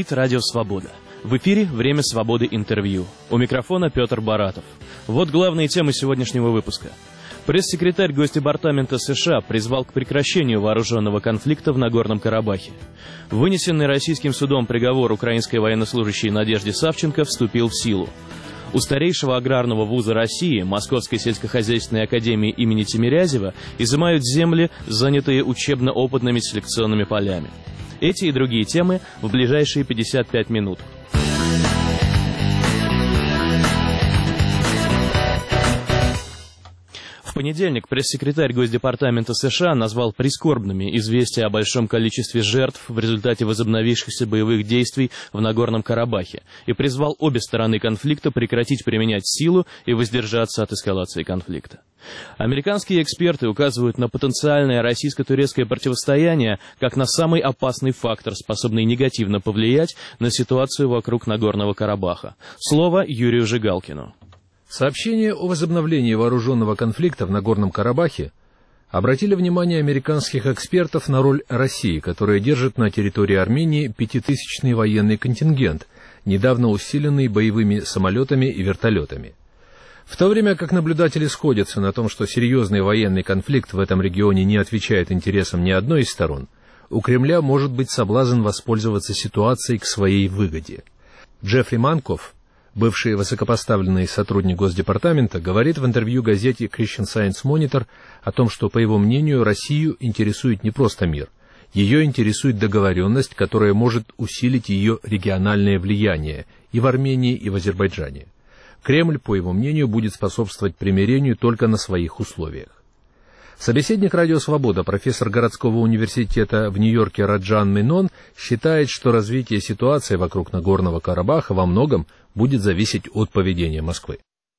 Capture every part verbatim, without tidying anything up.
Говорит Радио Свобода. В эфире «Время свободы. Интервью». У микрофона Петр Баратов. Вот главные темы сегодняшнего выпуска. Пресс-секретарь Госдепартамента США призвал к прекращению вооруженного конфликта в Нагорном Карабахе. Вынесенный российским судом приговор украинской военнослужащей Надежде Савченко вступил в силу. У старейшего аграрного вуза России, Московской сельскохозяйственной академии имени Тимирязева, изымают земли, занятые учебно-опытными селекционными полями. Эти и другие темы в ближайшие пятьдесят пять минут. В понедельник пресс-секретарь Госдепартамента США назвал прискорбными известия о большом количестве жертв в результате возобновившихся боевых действий в Нагорном Карабахе и призвал обе стороны конфликта прекратить применять силу и воздержаться от эскалации конфликта. Американские эксперты указывают на потенциальное российско-турецкое противостояние как на самый опасный фактор, способный негативно повлиять на ситуацию вокруг Нагорного Карабаха. Слово Юрию Жигалкину. Сообщение о возобновлении вооруженного конфликта в Нагорном Карабахе обратили внимание американских экспертов на роль России, которая держит на территории Армении пятитысячный военный контингент, недавно усиленный боевыми самолетами и вертолетами. В то время как наблюдатели сходятся на том, что серьезный военный конфликт в этом регионе не отвечает интересам ни одной из сторон, у Кремля может быть соблазн воспользоваться ситуацией к своей выгоде. Джеффри Манков, бывший высокопоставленный сотрудник Госдепартамента, говорит в интервью газете Christian Science Monitor о том, что, по его мнению, Россию интересует не просто мир. Ее интересует договоренность, которая может усилить ее региональное влияние и в Армении, и в Азербайджане. Кремль, по его мнению, будет способствовать примирению только на своих условиях. Собеседник «Радио Свобода», профессор городского университета в Нью-Йорке Раджан Менон, считает, что развитие ситуации вокруг Нагорного Карабаха во многом будет зависеть от поведения Москвы.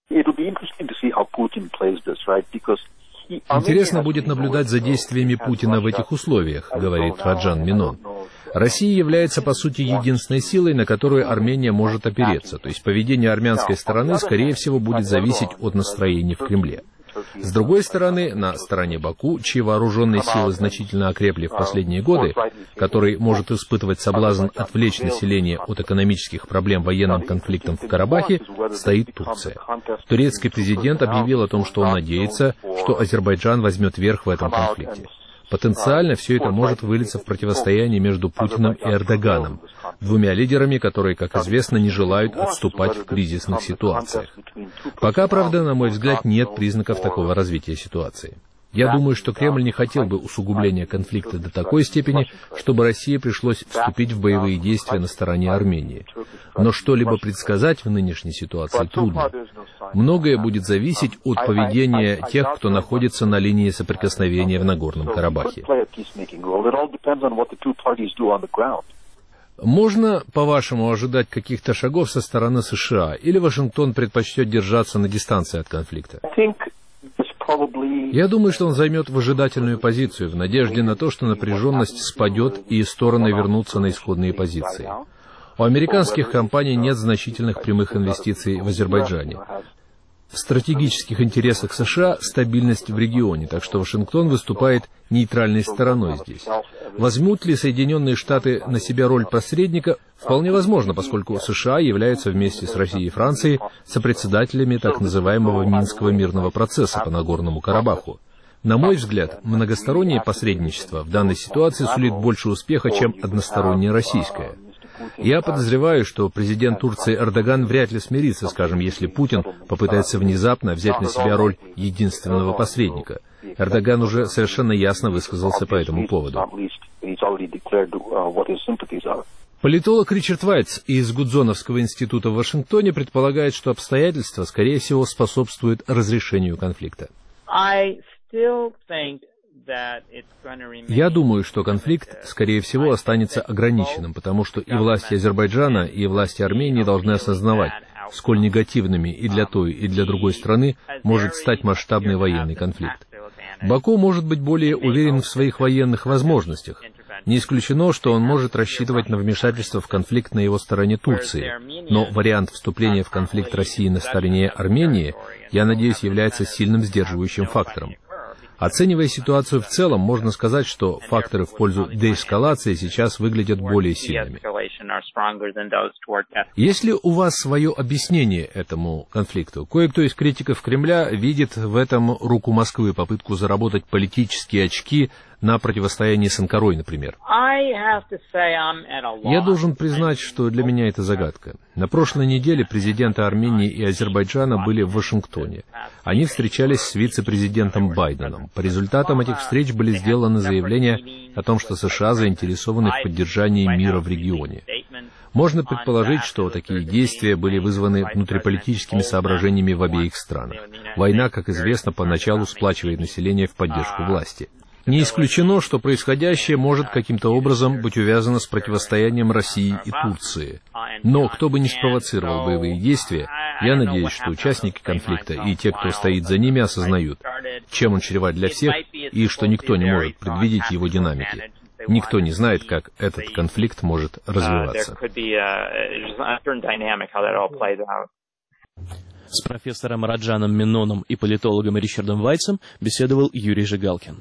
Интересно будет наблюдать за действиями Путина в этих условиях, говорит Раджан Менон. Россия является, по сути, единственной силой, на которую Армения может опереться, то есть поведение армянской стороны, скорее всего, будет зависеть от настроений в Кремле. С другой стороны, на стороне Баку, чьи вооруженные силы значительно окрепли в последние годы, который может испытывать соблазн отвлечь население от экономических проблем военным конфликтом в Карабахе, стоит Турция. Турецкий президент объявил о том, что он надеется, что Азербайджан возьмет верх в этом конфликте. Потенциально все это может вылиться в противостояние между Путиным и Эрдоганом, двумя лидерами, которые, как известно, не желают отступать в кризисных ситуациях. Пока, правда, на мой взгляд, нет признаков такого развития ситуации. Я думаю, что Кремль не хотел бы усугубления конфликта до такой степени, чтобы России пришлось вступить в боевые действия на стороне Армении. Но что-либо предсказать в нынешней ситуации трудно. Многое будет зависеть от поведения тех, кто находится на линии соприкосновения в Нагорном Карабахе. Можно, по-вашему, ожидать каких-то шагов со стороны США, или Вашингтон предпочтет держаться на дистанции от конфликта? Я думаю, что он займет выжидательную позицию в надежде на то, что напряженность спадет и стороны вернутся на исходные позиции. У американских компаний нет значительных прямых инвестиций в Азербайджане. В стратегических интересах США стабильность в регионе, так что Вашингтон выступает нейтральной стороной здесь. Возьмут ли Соединенные Штаты на себя роль посредника? Вполне возможно, поскольку США являются вместе с Россией и Францией сопредседателями так называемого Минского мирного процесса по Нагорному Карабаху. На мой взгляд, многостороннее посредничество в данной ситуации сулит больше успеха, чем одностороннее российское. Я подозреваю, что президент Турции Эрдоган вряд ли смирится, скажем, если Путин попытается внезапно взять на себя роль единственного посредника. Эрдоган уже совершенно ясно высказался по этому поводу. Политолог Ричард Вайтс из Гудзоновского института в Вашингтоне предполагает, что обстоятельства, скорее всего, способствуют разрешению конфликта. Я думаю, что конфликт, скорее всего, останется ограниченным, потому что и власти Азербайджана, и власти Армении должны осознавать, сколь негативными и для той, и для другой страны может стать масштабный военный конфликт. Баку может быть более уверен в своих военных возможностях. Не исключено, что он может рассчитывать на вмешательство в конфликт на его стороне Турции, но вариант вступления в конфликт России на стороне Армении, я надеюсь, является сильным сдерживающим фактором. Оценивая ситуацию в целом, можно сказать, что факторы в пользу деэскалации сейчас выглядят более сильными. Есть ли у вас свое объяснение этому конфликту? Кое-кто из критиков Кремля видит в этом руку Москвы, попытку заработать политические очки на противостоянии с Анкарой, например. Я должен признать, что для меня это загадка. На прошлой неделе президенты Армении и Азербайджана были в Вашингтоне. Они встречались с вице-президентом Байденом. По результатам этих встреч были сделаны заявления о том, что США заинтересованы в поддержании мира в регионе. Можно предположить, что такие действия были вызваны внутриполитическими соображениями в обеих странах. Война, как известно, поначалу сплачивает население в поддержку власти. Не исключено, что происходящее может каким-то образом быть увязано с противостоянием России и Турции. Но кто бы ни спровоцировал боевые действия, я надеюсь, что участники конфликта и те, кто стоит за ними, осознают, чем он чреват для всех, и что никто не может предвидеть его динамики. Никто не знает, как этот конфликт может развиваться. С профессором Раджаном Миноном и политологом Ричардом Вайцем беседовал Юрий Жигалкин.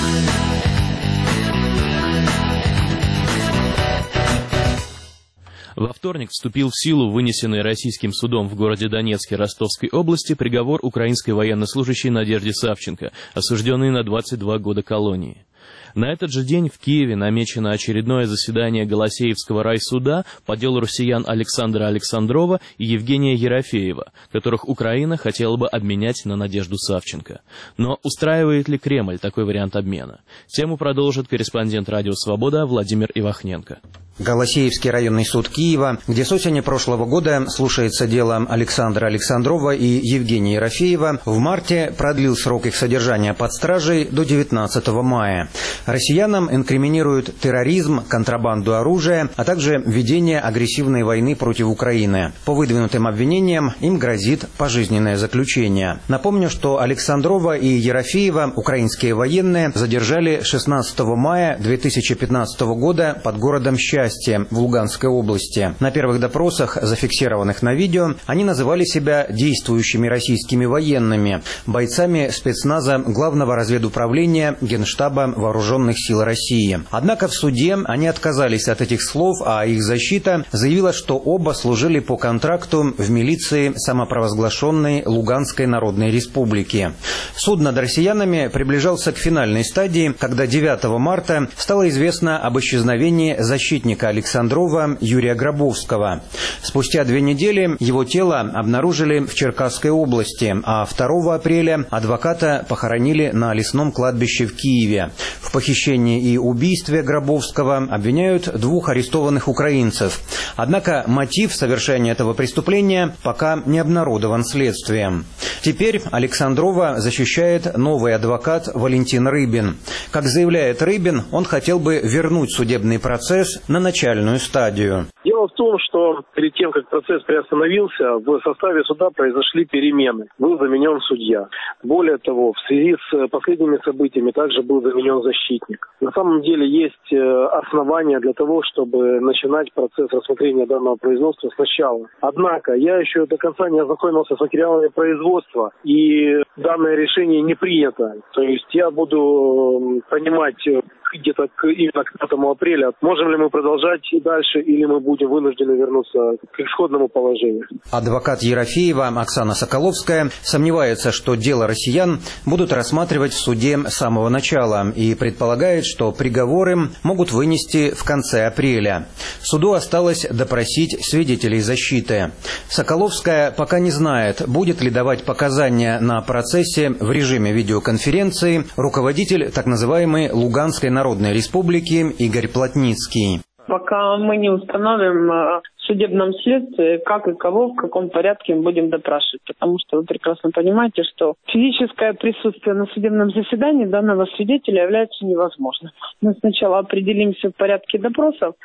Во вторник вступил в силу вынесенный российским судом в городе Донецке Ростовской области приговор украинской военнослужащей Надежде Савченко, осужденной на двадцать два года колонии. На этот же день в Киеве намечено очередное заседание Голосеевского райсуда по делу россиян Александра Александрова и Евгения Ерофеева, которых Украина хотела бы обменять на Надежду Савченко. Но устраивает ли Кремль такой вариант обмена? Тему продолжит корреспондент «Радио Свобода» Владимир Ивахненко. Голосеевский районный суд Киева, где с осени прошлого года слушается дело Александра Александрова и Евгения Ерофеева, в марте продлил срок их содержания под стражей до девятнадцатого мая. Россиянам инкриминируют терроризм, контрабанду оружия, а также ведение агрессивной войны против Украины. По выдвинутым обвинениям им грозит пожизненное заключение. Напомню, что Александрова и Ерофеева украинские военные задержали шестнадцатого мая две тысячи пятнадцатого года под городом Счастье в Луганской области. На первых допросах, зафиксированных на видео, они называли себя действующими российскими военными, бойцами спецназа Главного разведуправления Генштаба Вооруженных сил России. Однако в суде они отказались от этих слов, а их защита заявила, что оба служили по контракту в милиции самопровозглашенной Луганской Народной Республики. Суд над россиянами приближался к финальной стадии, когда девятого марта стало известно об исчезновении защитника Александрова Юрия Гробовского. Спустя две недели его тело обнаружили в Черкасской области, а второго апреля адвоката похоронили на лесном кладбище в Киеве. В похищении и убийстве Гробовского обвиняют двух арестованных украинцев. Однако мотив совершения этого преступления пока не обнародован следствием. Теперь Александрова защищает новый адвокат Валентин Рыбин. Как заявляет Рыбин, он хотел бы вернуть судебный процесс на начальную стадию. Дело в том, что перед тем, как процесс приостановился, в составе суда произошли перемены. Был заменен судья. Более того, в связи с последними событиями также был заменен защитник. На самом деле есть основания для того, чтобы начинать процесс рассмотрения данного производства сначала. Однако я еще до конца не ознакомился с материалами производства, и данное решение не принято. То есть я буду понимать где-то к, именно к пятому апреля, можем ли мы продолжать и дальше, или мы будем вынуждены вернуться к исходному положению. Адвокат Ерофеева Оксана Соколовская сомневается, что дело россиян будут рассматривать в суде с самого начала, и предполагает, что приговоры могут вынести в конце апреля. Суду осталось допросить свидетелей защиты. Соколовская пока не знает, будет ли давать показания на процессе в режиме видеоконференции руководитель так называемой Луганской Народной Республики Игорь Плотницкий. Пока мы не установим в судебном следствии, как и кого, в каком порядке мы будем допрашивать. Потому что вы прекрасно понимаете, что физическое присутствие на судебном заседании данного свидетеля является невозможным. Мы сначала определимся в порядке допросов,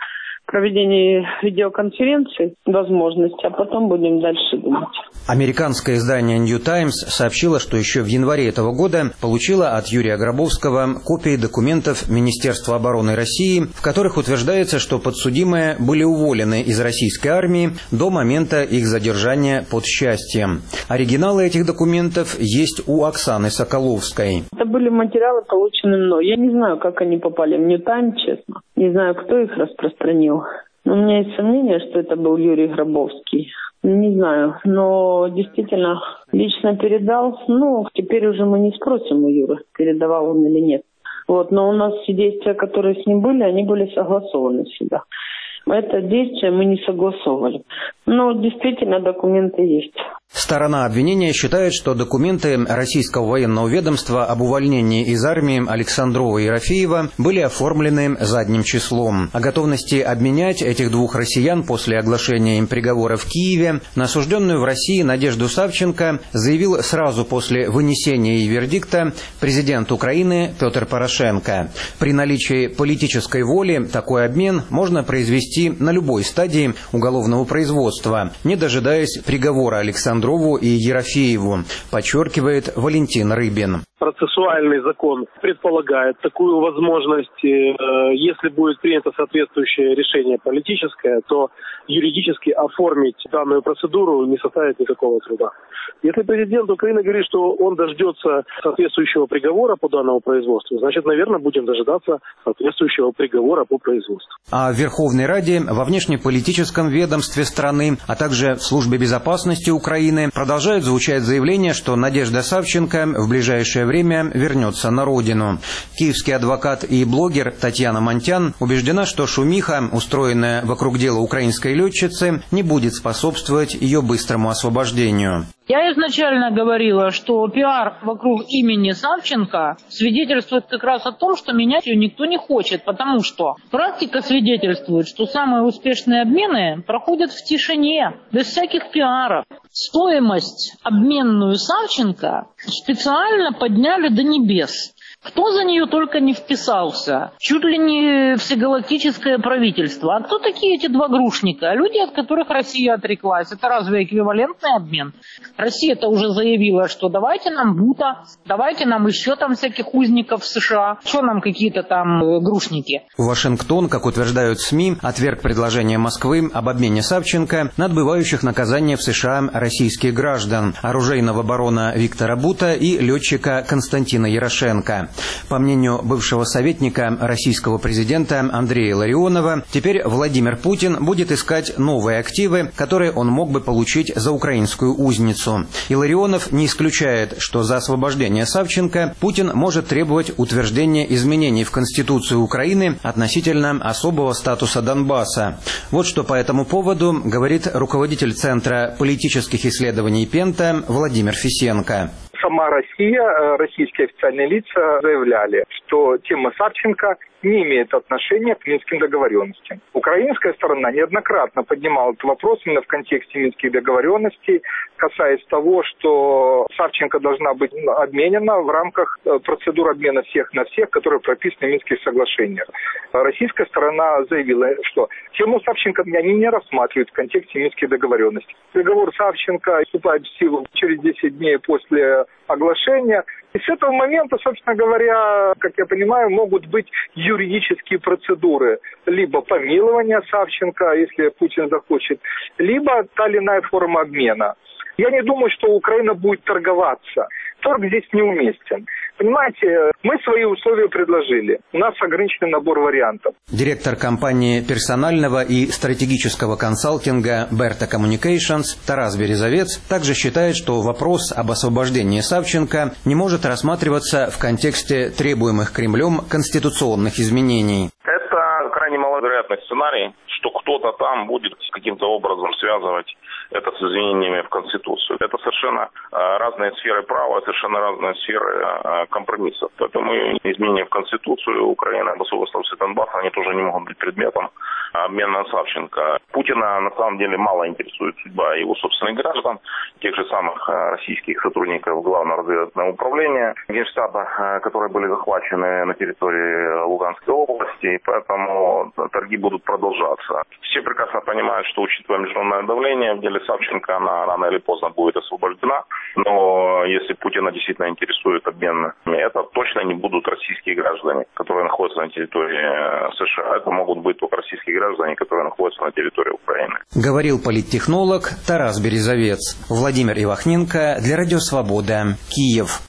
проведении видеоконференции возможности, а потом будем дальше думать. Американское издание New Times сообщило, что еще в январе этого года получило от Юрия Гробовского копии документов Министерства обороны России, в которых утверждается, что подсудимые были уволены из российской армии до момента их задержания под Счастьем. Оригиналы этих документов есть у Оксаны Соколовской. Это были материалы, полученные мной. Я не знаю, как они попали в New Times, честно. Не знаю, кто их распространил. Но у меня есть сомнение, что это был Юрий Гробовский. Не знаю, но действительно лично передал. Ну, теперь уже мы не спросим у Юры, передавал он или нет. Вот, но у нас все действия, которые с ним были, они были согласованы всегда. Это действие мы не согласовывали. Но действительно документы есть. Сторона обвинения считает, что документы российского военного ведомства об увольнении из армии Александрова и Ерофеева были оформлены задним числом. О готовности обменять этих двух россиян после оглашения им приговора в Киеве на осужденную в России Надежду Савченко заявил сразу после вынесения ей вердикта президент Украины Петр Порошенко. При наличии политической воли такой обмен можно произвести на любой стадии уголовного производства, не дожидаясь приговора Александрову и Ерофееву, подчеркивает Валентин Рыбин. Процессуальный закон предполагает такую возможность. Если будет принято соответствующее решение политическое, то юридически оформить данную процедуру не составит никакого труда. Если президент Украины говорит, что он дождется соответствующего приговора по данному производству, значит, наверное, будем дожидаться соответствующего приговора по производству. А в Верховной Раде, во внешнеполитическом ведомстве страны, а также в Службе безопасности Украины продолжают звучать заявления, что Надежда Савченко в ближайшее время вернется на родину. Киевский адвокат и блогер Татьяна Монтян убеждена, что шумиха, устроенная вокруг дела украинской летчицы, не будет способствовать ее быстрому освобождению. Я изначально говорила, что пиар вокруг имени Савченко свидетельствует как раз о том, что менять ее никто не хочет, потому что практика свидетельствует, что самые успешные обмены проходят в тишине, без всяких пиаров. Стоимость обменную Савченко специально подняли до небес. Кто за нее только не вписался. Чуть ли не всегалактическое правительство. А кто такие эти два грушника? Люди, от которых Россия отреклась. Это разве эквивалентный обмен? Россия-то уже заявила, что давайте нам Бута, давайте нам еще там всяких узников в США. Что нам какие-то там э, грушники? Вашингтон, как утверждают СМИ, отверг предложение Москвы об обмене Савченко на отбывающих наказание в США российских граждан, оружейного барона Виктора Бута и летчика Константина Ярошенко. По мнению бывшего советника российского президента Андрея Илларионова, теперь Владимир Путин будет искать новые активы, которые он мог бы получить за украинскую узницу. Илларионов не исключает, что за освобождение Савченко Путин может требовать утверждения изменений в Конституцию Украины относительно особого статуса Донбасса. Вот что по этому поводу говорит руководитель Центра политических исследований Пента Владимир Фисенко. Сама Россия, российские официальные лица заявляли, что тема Савченко не имеет отношения к Минским договоренностям. Украинская сторона неоднократно поднимала этот вопрос именно в контексте Минских договоренностей, касаясь того, что Савченко должна быть обменена в рамках процедур обмена всех на всех, которые прописаны в Минских соглашениях. Российская сторона заявила, что тему Савченко они не рассматривают в контексте Минских договоренностей. Приговор Савченко вступает в силу через десять дней после оглашения. И с этого момента, собственно говоря, как я понимаю, могут быть юридические процедуры. Либо помилование Савченко, если Путин захочет, либо та или иная форма обмена. Я не думаю, что Украина будет торговаться. Торг здесь неуместен. Понимаете, мы свои условия предложили. У нас ограниченный набор вариантов. Директор компании персонального и стратегического консалтинга Berta Communications Тарас Березовец также считает, что вопрос об освобождении Савченко не может рассматриваться в контексте требуемых Кремлем конституционных изменений. Это крайне маловероятный сценарий, что кто-то там будет каким-то образом связывать это с изменениями в Конституцию. Это совершенно разные сферы права, совершенно разные сферы компромиссов. Поэтому изменения в Конституцию Украины об особенности Донбасса, они тоже не могут быть предметом обмена на Савченко. Путина на самом деле мало интересует судьба его собственных граждан, тех же самых российских сотрудников Главного разведывательного управления Генштаба, которые были захвачены на территории Луганской области, и поэтому торги будут продолжаться. Все прекрасно понимают, что, учитывая международное давление, в деле Савченко она рано или поздно будет освобождена, но если Путина действительно интересует обмен, это точно не будут российские граждане, которые находятся на территории США. Это могут быть только российские граждане, которые находятся на территории Украины. Говорил политтехнолог Тарас Березовец. Владимир Ивахненко для Радио Свобода, Киев.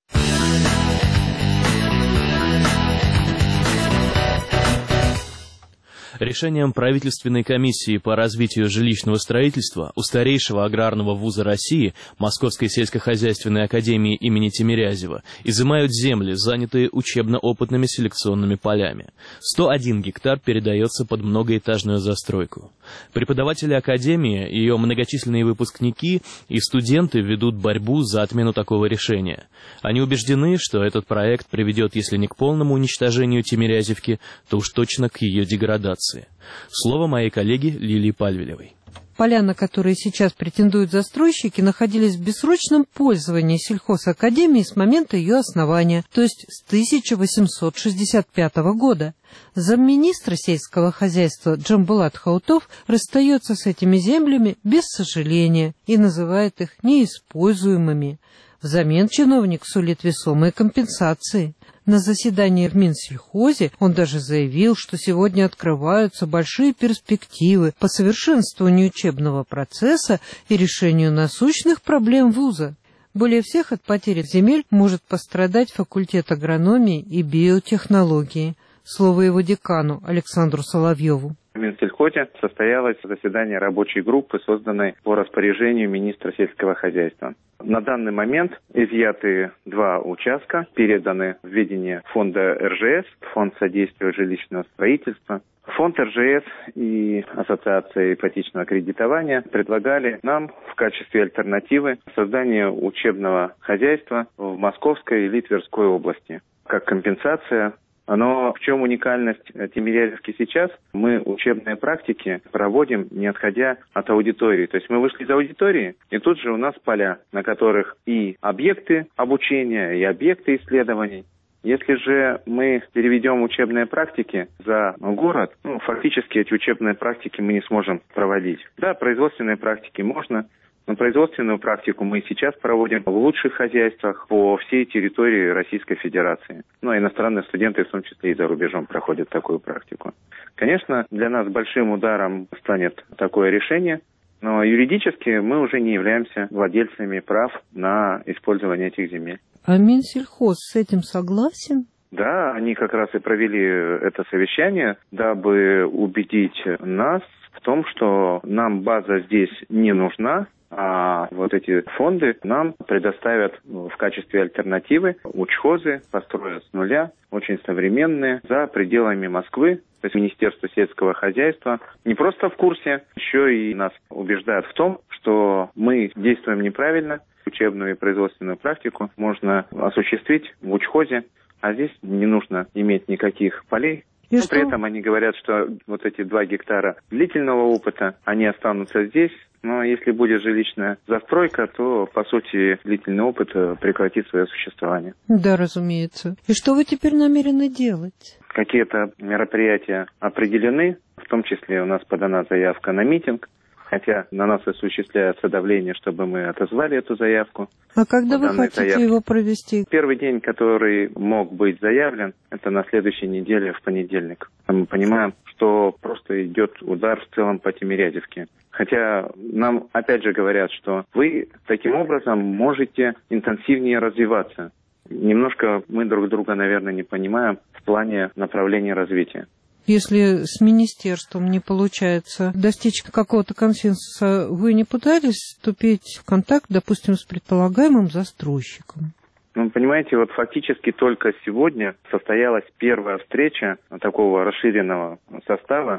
Решением правительственной комиссии по развитию жилищного строительства у старейшего аграрного вуза России Московской сельскохозяйственной академии имени Тимирязева изымают земли, занятые учебно-опытными селекционными полями. сто один гектар передается под многоэтажную застройку. Преподаватели академии, ее многочисленные выпускники и студенты ведут борьбу за отмену такого решения. Они убеждены, что этот проект приведет, если не к полному уничтожению Тимирязевки, то уж точно к ее деградации. Слово моей коллеги Лилии Пальвелевой. Поля, на которые сейчас претендуют застройщики, находились в бессрочном пользовании сельхозакадемии с момента ее основания, то есть с тысяча восемьсот шестьдесят пятого года. Замминистра сельского хозяйства Джамбулат Хаутов расстается с этими землями без сожаления и называет их неиспользуемыми. Взамен чиновник сулит весомые компенсации. На заседании в Минсельхозе он даже заявил, что сегодня открываются большие перспективы по совершенствованию учебного процесса и решению насущных проблем вуза. Более всех от потери земель может пострадать факультет агрономии и биотехнологии. Слово его декану Александру Соловьеву. В Минсельхозе состоялось заседание рабочей группы, созданной по распоряжению министра сельского хозяйства. На данный момент изъяты два участка, переданы в ведение фонда эр жэ эс, Фонд содействия жилищного строительства. Фонд эр жэ эс и Ассоциация ипотечного кредитования предлагали нам в качестве альтернативы создание учебного хозяйства в Московской или Тверской области, как компенсация. Но в чем уникальность Тимирязевки сейчас? Мы учебные практики проводим, не отходя от аудитории. То есть мы вышли из аудитории, и тут же у нас поля, на которых и объекты обучения, и объекты исследований. Если же мы переведем учебные практики за город, ну, фактически эти учебные практики мы не сможем проводить. Да, производственные практики можно, но производственную практику мы сейчас проводим в лучших хозяйствах по всей территории Российской Федерации. Ну, а иностранные студенты, в том числе и за рубежом, проходят такую практику. Конечно, для нас большим ударом станет такое решение, но юридически мы уже не являемся владельцами прав на использование этих земель. А Минсельхоз с этим согласен? Да, они как раз и провели это совещание, дабы убедить нас в том, что нам база здесь не нужна, а вот эти фонды нам предоставят в качестве альтернативы учхозы, построят с нуля, очень современные, за пределами Москвы. То есть Министерство сельского хозяйства не просто в курсе, еще и нас убеждают в том, что мы действуем неправильно. Учебную и производственную практику можно осуществить в учхозе, а здесь не нужно иметь никаких полей. Но при этом они говорят, что вот эти два гектара длительного опыта, они останутся здесь. Но если будет жилищная застройка, то, по сути, длительный опыт прекратит свое существование. Да, разумеется. И что вы теперь намерены делать? Какие-то мероприятия определены, в том числе у нас подана заявка на митинг, хотя на нас осуществляется давление, чтобы мы отозвали эту заявку. А когда вы хотите заявке. его провести? Первый день, который мог быть заявлен, это на следующей неделе, в понедельник. Мы понимаем, что просто идет удар в целом по Тимирязевке. Хотя нам опять же говорят, что вы таким образом можете интенсивнее развиваться. Немножко мы друг друга, наверное, не понимаем в плане направления развития. Если с министерством не получается достичь какого-то консенсуса, вы не пытались вступить в контакт, допустим, с предполагаемым застройщиком? Ну, понимаете, вот фактически только сегодня состоялась первая встреча такого расширенного состава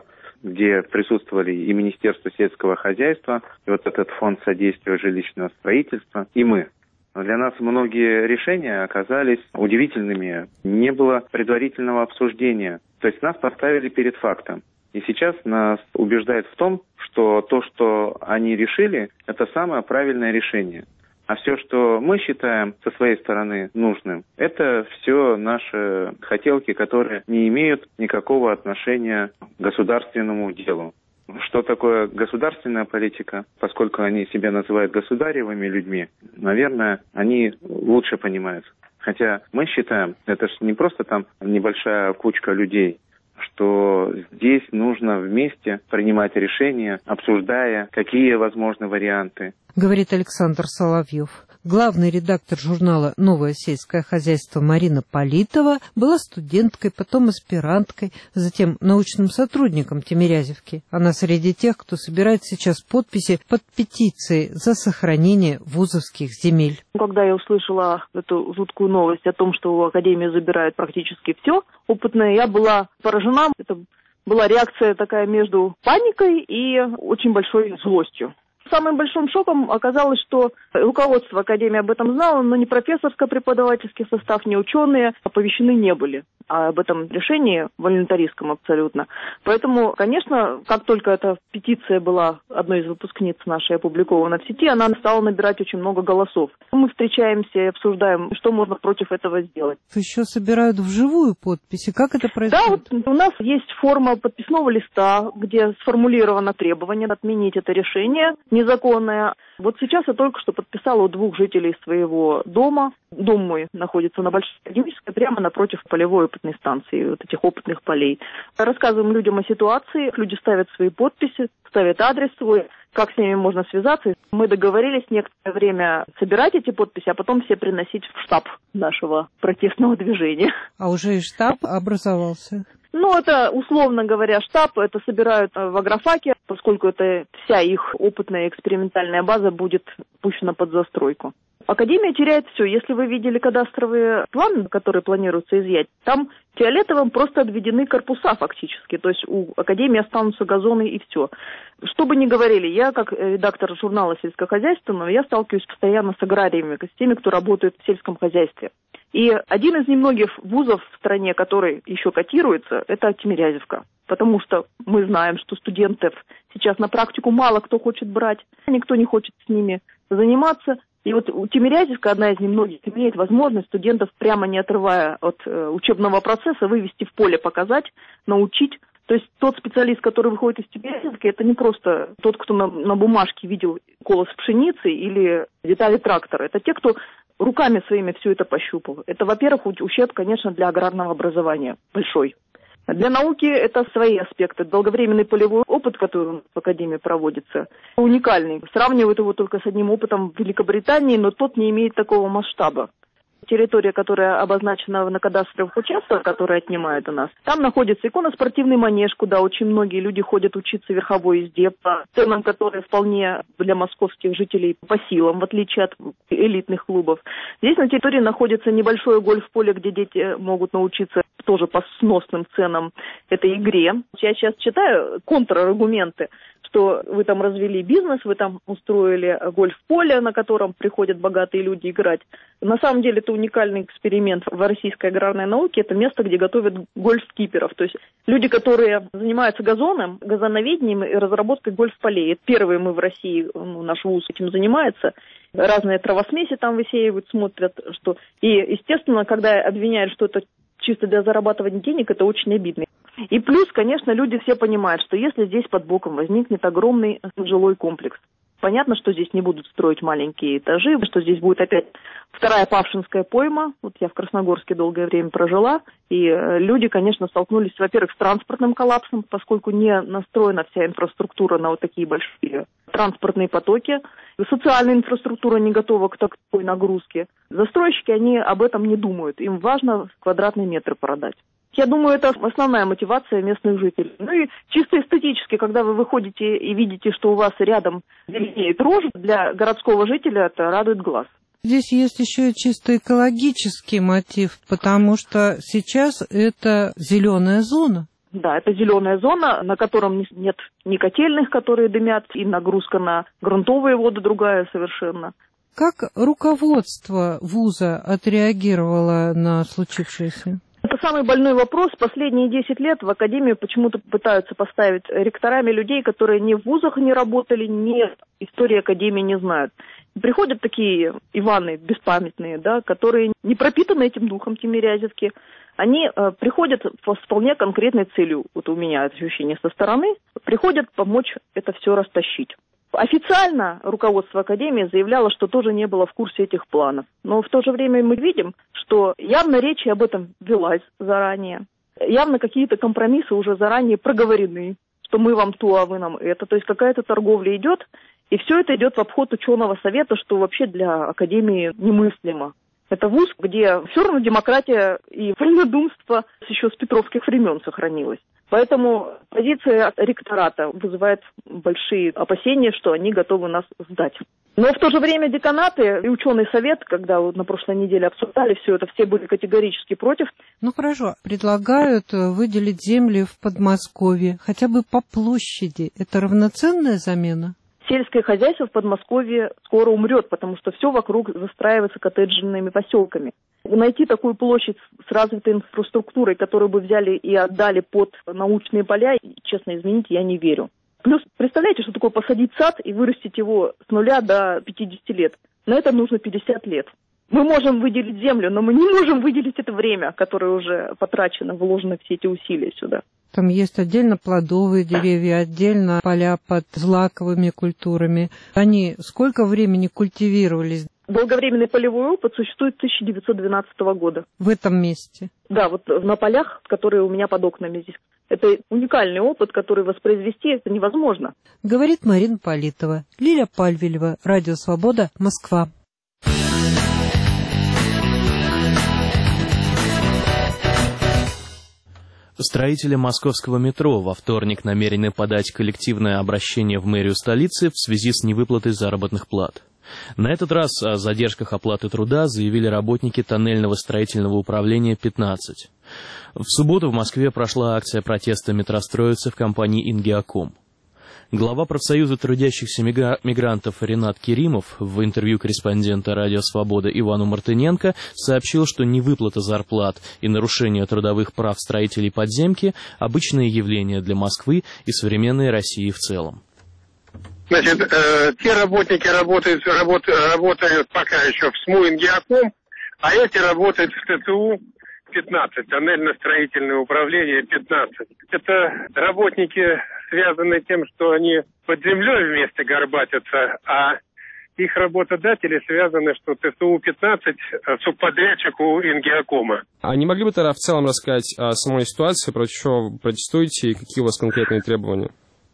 где присутствовали и Министерство сельского хозяйства, и вот этот фонд содействия жилищного строительства, и мы. Но для нас многие решения оказались удивительными. Не было предварительного обсуждения. То есть нас поставили перед фактом. И сейчас нас убеждают в том, что то, что они решили, это самое правильное решение. А все, что мы считаем со своей стороны нужным, это все наши хотелки, которые не имеют никакого отношения к государственному делу. Что такое государственная политика? Поскольку они себя называют государевыми людьми, наверное, они лучше понимают. Хотя мы считаем, это же не просто там небольшая кучка людей, что здесь нужно вместе принимать решения, обсуждая, какие возможны варианты. Говорит Александр Соловьев. Главный редактор журнала «Новое сельское хозяйство» Марина Политова была студенткой, потом аспиранткой, затем научным сотрудником Тимирязевки. Она среди тех, кто собирает сейчас подписи под петицией за сохранение вузовских земель. Когда я услышала эту жуткую новость о том, что в Академию забирают практически все опытное, я была поражена. Это была реакция такая между паникой и очень большой злостью. Самым большим шоком оказалось, что руководство Академии об этом знало, но ни профессорско-преподавательский состав, ни ученые оповещены не были об этом решении, волюнтаристском абсолютно. Поэтому, конечно, как только эта петиция была одной из выпускниц нашей опубликована в сети, она стала набирать очень много голосов. Мы встречаемся и обсуждаем, что можно против этого сделать. Еще собирают вживую подписи. Как это происходит? Да, вот у нас есть форма подписного листа, где сформулировано требование отменить это решение незаконное. Вот сейчас я только что подписала у двух жителей своего дома. Дом мой находится на Большой Академической, прямо напротив полевой опытной станции, вот этих опытных полей. Рассказываем людям о ситуации, люди ставят свои подписи, ставят адрес свой, как с ними можно связаться. Мы договорились некоторое время собирать эти подписи, а потом все приносить в штаб нашего протестного движения. А уже и штаб образовался? Ну, это, условно говоря, штаб, это собирают в агрофаке, поскольку это вся их опытная экспериментальная база будет пущена под застройку. Академия теряет все. Если вы видели кадастровые планы, которые планируется изъять, там фиолетовым просто обведены корпуса фактически. То есть у Академии останутся газоны и все. Что бы ни говорили, я как редактор журнала сельскохозяйственного, я сталкиваюсь постоянно с аграриями, с теми, кто работает в сельском хозяйстве. И один из немногих вузов в стране, который еще котируется, это Тимирязевка. Потому что мы знаем, что студентов сейчас на практику мало кто хочет брать, никто не хочет с ними заниматься. И вот Тимирязевка, одна из немногих, имеет возможность студентов, прямо не отрывая от э, учебного процесса, вывести в поле, показать, научить. То есть тот специалист, который выходит из Тимирязевки, это не просто тот, кто на, на бумажке видел колос пшеницы или детали трактора. Это те, кто руками своими все это пощупал. Это, во-первых, ущерб, конечно, для аграрного образования большой. Для науки это свои аспекты. Долговременный полевой опыт, который в Академии проводится, уникальный. Сравнивают его только с одним опытом в Великобритании, но тот не имеет такого масштаба. Территория, которая обозначена на кадастровых участках, которые отнимают у нас, там находится иконно-спортивный манеж, куда очень многие люди ходят учиться верховой езде по ценам, которые вполне для московских жителей по силам, в отличие от элитных клубов. Здесь на территории находится небольшое гольф-поле, где дети могут научиться тоже по сносным ценам этой игре. Я сейчас читаю контраргументы, что вы там развели бизнес, вы там устроили гольф-поле, на котором приходят богатые люди играть. На самом деле это уникальный эксперимент в российской аграрной науке. Это место, где готовят гольф-скиперов. То есть люди, которые занимаются газоном, газоноведением и разработкой гольф-полей. Это первые мы в России, ну, наш вуз этим занимается. Разные травосмеси там высеивают, смотрят. Что... И, естественно, когда обвиняют, что это чисто для зарабатывания денег, это очень обидно. И плюс, конечно, люди все понимают, что если здесь под боком возникнет огромный жилой комплекс, понятно, что здесь не будут строить маленькие этажи, что здесь будет опять вторая Павшинская пойма. Вот я в Красногорске долгое время прожила, и люди, конечно, столкнулись, во-первых, с транспортным коллапсом, поскольку не настроена вся инфраструктура на вот такие большие транспортные потоки. Социальная инфраструктура не готова к такой нагрузке. Застройщики, они об этом не думают. Им важно квадратный метр продать. Я думаю, это основная мотивация местных жителей. Ну и чисто эстетически, когда вы выходите и видите, что у вас рядом зеленеет рожь, для городского жителя это радует глаз. Здесь есть еще и чисто экологический мотив, потому что сейчас это зеленая зона. Да, это зеленая зона, на котором нет ни котельных, которые дымят, и нагрузка на грунтовые воды другая совершенно. Как руководство вуза отреагировало на случившееся? Это самый больной вопрос. Последние десять лет в академию почему-то пытаются поставить ректорами людей, которые ни в вузах не работали, ни истории академии не знают. Приходят такие Иваны беспамятные, да, которые не пропитаны этим духом тимирязевки. Они э, приходят с вполне конкретной целью, вот у меня ощущение со стороны, приходят помочь это все растащить. Официально руководство академии заявляло, что тоже не было в курсе этих планов. Но в то же время мы видим, что явно речь об этом велась заранее. Явно какие-то компромиссы уже заранее проговорены, что мы вам то, а вы нам это. То есть какая-то торговля идет, и все это идет в обход ученого совета, что вообще для академии немыслимо. Это вуз, где все равно демократия и вольнодумство еще с петровских времен сохранилось. Поэтому позиция ректората вызывает большие опасения, что они готовы нас сдать. Но в то же время деканаты и ученый совет, когда вот на прошлой неделе обсуждали все это, все были категорически против. Ну хорошо, предлагают выделить земли в Подмосковье, хотя бы по площади. Это равноценная замена? Сельское хозяйство в Подмосковье скоро умрет, потому что все вокруг застраивается коттеджными поселками. Найти такую площадь с развитой инфраструктурой, которую бы взяли и отдали под научные поля, честно, извините, я не верю. Плюс, представляете, что такое посадить сад и вырастить его с нуля до пятидесяти лет? На это нужно пятьдесят лет. Мы можем выделить землю, но мы не можем выделить это время, которое уже потрачено, вложено все эти усилия сюда. Там есть отдельно плодовые деревья, отдельно поля под злаковыми культурами. Они сколько времени культивировались? Долговременный полевой опыт существует с тысяча девятьсот двенадцатого года. В этом месте? Да, вот на полях, которые у меня под окнами здесь. Это уникальный опыт, который воспроизвести это невозможно. Говорит Марина Политова. Лиля Пальвелева, Радио Свобода, Москва. Строители московского метро во вторник намерены подать коллективное обращение в мэрию столицы в связи с невыплатой заработных плат. На этот раз о задержках оплаты труда заявили работники тоннельного строительного управления пятнадцать. В субботу в Москве прошла акция протеста метростроицы в компании «Ингиаком». Глава профсоюза трудящихся мигрантов Ренат Керимов в интервью корреспондента «Радио Свобода» Ивану Мартыненко сообщил, что невыплата зарплат и нарушение трудовых прав строителей подземки – обычное явление для Москвы и современной России в целом. Значит, э, те работники работают, работ, работают пока еще в СМУ «Ингиаком», а эти работают в ТТУ пятнадцать, тоннельно-строительное управление пятнадцать. Это работники, связанные тем, что они под землей вместе горбатятся, а их работодатели связаны, что ТТУ пятнадцать субподрядчик у Ингиакома. А не могли бы тогда в целом рассказать о самой ситуации, против чего вы протестуете и какие у вас конкретные требования?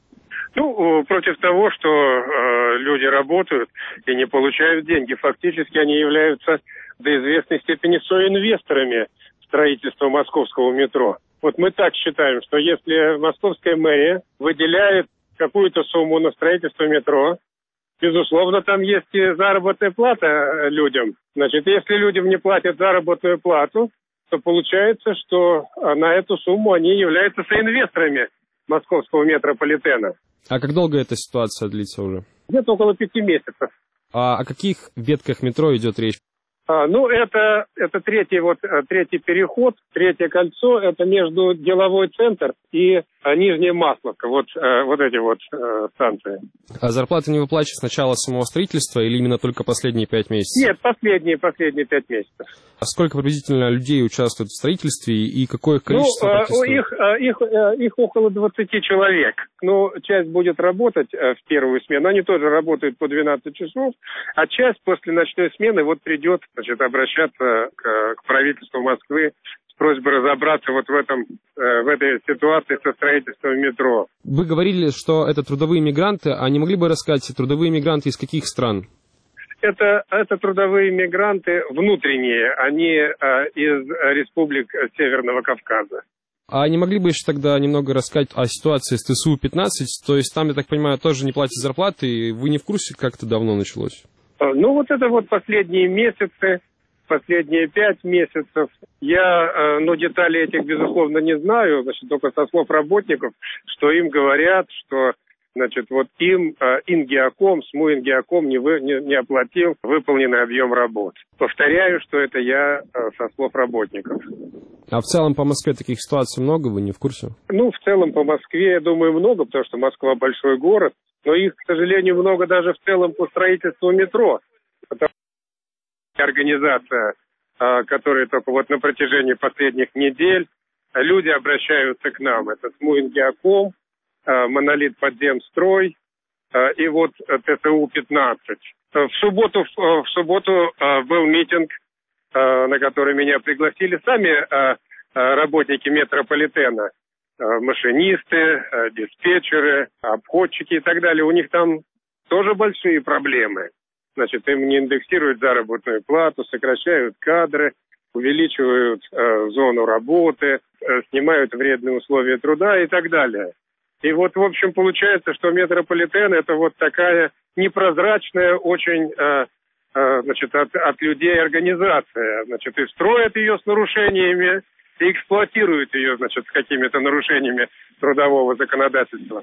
Ну, против того, что э, люди работают и не получают деньги. Фактически они являются до известной степени соинвесторами строительства московского метро. Вот мы так считаем, что если московская мэрия выделяет какую-то сумму на строительство метро, безусловно, там есть и заработная плата людям. Значит, если людям не платят заработную плату, то получается, что на эту сумму они являются соинвесторами московского метрополитена. А как долго эта ситуация длится уже? Где-то около пяти месяцев. А о каких ветках метро идет речь? А, ну, это, это третий, вот, третий переход, третье кольцо, это между деловой центр и а, Нижняя Масловка, вот, а, вот эти вот а, станции. А зарплаты не выплачивают с начала самого строительства или именно только последние пять месяцев? Нет, последние, последние пять месяцев. А сколько приблизительно людей участвует в строительстве и какое количество ну, протестует? Их, их, их около двадцати человек. Ну, часть будет работать в первую смену, они тоже работают по двенадцать часов, а часть после ночной смены вот придет, значит, обращаться к, к правительству Москвы с просьбой разобраться вот в этом, в этой ситуации со строительством метро. Вы говорили, что это трудовые мигранты, а не могли бы рассказать, трудовые мигранты из каких стран? Это, это трудовые мигранты внутренние, они э, из республик Северного Кавказа. А не могли бы еще тогда немного рассказать о ситуации с ТСУ пятнадцать? То есть там, я так понимаю, тоже не платят зарплаты, и вы не в курсе, как это давно началось? Ну, вот это вот последние месяцы последние пять месяцев. Я, ну, детали этих, безусловно, не знаю, значит, только со слов работников, что им говорят, что, значит, вот им Ингиаком, СМУ Ингиаком не, вы, не, не оплатил выполненный объем работ. Повторяю, что это я со слов работников. А в целом по Москве таких ситуаций много, вы не в курсе? Ну, в целом по Москве, я думаю, много, потому что Москва большой город, но их, к сожалению, много даже в целом по строительству метро. Потому что организация, которая только вот на протяжении последних недель, люди обращаются к нам. Это СМУ Ингиаком, Монолит Подземстрой и вот ТСУ пятнадцать. В субботу, в субботу был митинг, на который меня пригласили сами работники метрополитена, машинисты, диспетчеры, обходчики и так далее. У них там тоже большие проблемы. Значит, им не индексируют заработную плату, сокращают кадры, увеличивают зону работы, снимают вредные условия труда и так далее. И вот, в общем, получается, что метрополитен – это вот такая непрозрачная, очень, э, э, значит, от, от людей организация. Значит, и строят ее с нарушениями, и эксплуатируют ее, значит, с какими-то нарушениями трудового законодательства.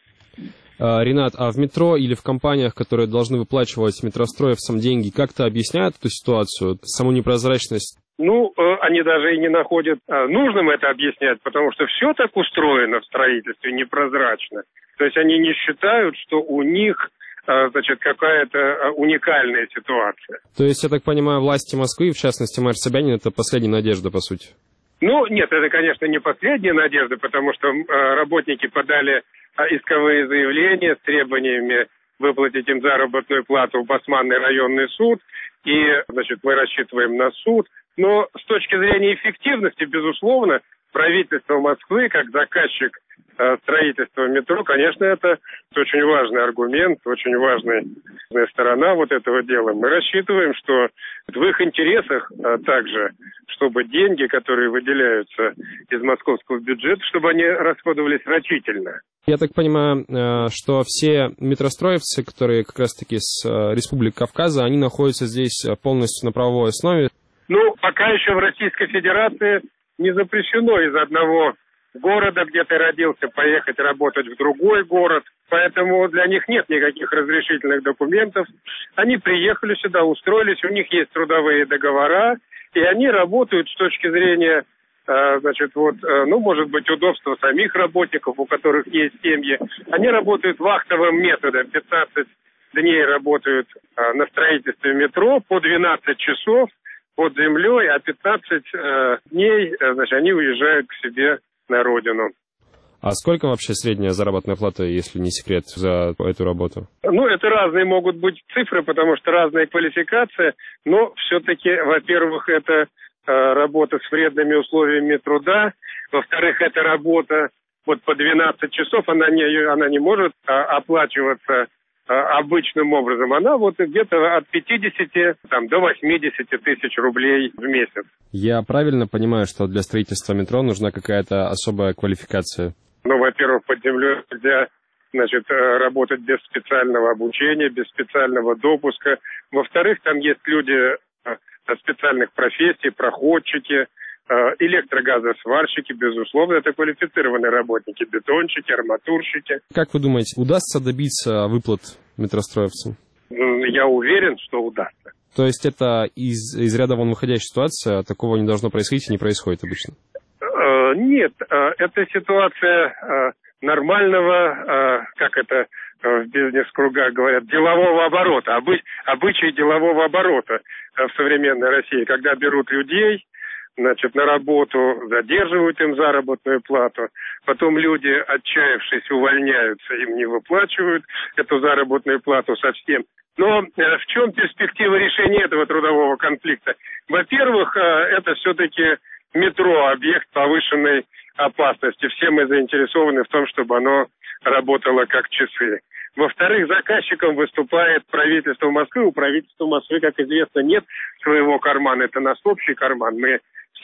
Ренат, а в метро или в компаниях, которые должны выплачивать метростроевцам деньги, как-то объясняют эту ситуацию, саму непрозрачность? Ну, они даже и не находят нужным это объяснять, потому что все так устроено в строительстве непрозрачно. То есть они не считают, что у них, значит, какая-то уникальная ситуация. То есть, я так понимаю, власти Москвы, в частности, мэр Собянин, это последняя надежда, по сути? Ну, нет, это, конечно, не последняя надежда, потому что работники подали исковые заявления с требованиями выплатить им заработную плату в Басманный районный суд, и, значит, мы рассчитываем на суд. Но с точки зрения эффективности, безусловно, правительство Москвы, как заказчик э, строительства метро, конечно, это очень важный аргумент, очень важная сторона вот этого дела. Мы рассчитываем, что в их интересах э, также, чтобы деньги, которые выделяются из московского бюджета, чтобы они расходовались рачительно. Я так понимаю, что все метростроевцы, которые как раз-таки с Республики Кавказа, они находятся здесь полностью на правовой основе? Ну, пока еще в Российской Федерации не запрещено из одного города, где ты родился, поехать работать в другой город. Поэтому для них нет никаких разрешительных документов. Они приехали сюда, устроились, у них есть трудовые договора, и они работают с точки зрения... Значит, вот, ну, может быть, удобство самих работников, у которых есть семьи. Они работают вахтовым методом. пятнадцать дней работают на строительстве метро по двенадцать часов под землей, а пятнадцать дней, значит, они уезжают к себе на родину. А сколько вообще средняя заработная плата, если не секрет, за эту работу? Ну, это разные могут быть цифры, потому что разная квалификация, но все-таки, во-первых, это работа с вредными условиями труда, во-вторых, эта работа вот по двенадцать часов, она не, она не может а, оплачиваться а, обычным образом, она вот где-то от пятидесяти там, до восьмидесяти тысяч рублей в месяц. Я правильно понимаю, что для строительства метро нужна какая-то особая квалификация? Ну, во-первых, под землей нельзя, значит, работать без специального обучения, без специального допуска. Во-вторых, там есть люди специальных профессий, проходчики, электрогазосварщики, безусловно, это квалифицированные работники, бетонщики, арматурщики. Как вы думаете, удастся добиться выплат метростроевцам? Я уверен, что удастся. То есть это из, из ряда вон выходящая ситуация, такого не должно происходить и не происходит обычно? Нет, это ситуация нормального, как это в бизнес-кругах говорят, делового оборота, обы, обычай делового оборота в современной России, когда берут людей, значит, на работу, задерживают им заработную плату, потом люди, отчаявшись, увольняются, им не выплачивают эту заработную плату совсем. Но в чем перспектива решения этого трудового конфликта? Во-первых, это все-таки метро, объект повышенной опасности. Все мы заинтересованы в том, чтобы оно работало как часы. Во-вторых, заказчиком выступает правительство Москвы. У правительства Москвы, как известно, нет своего кармана. Это наш общий карман. Мы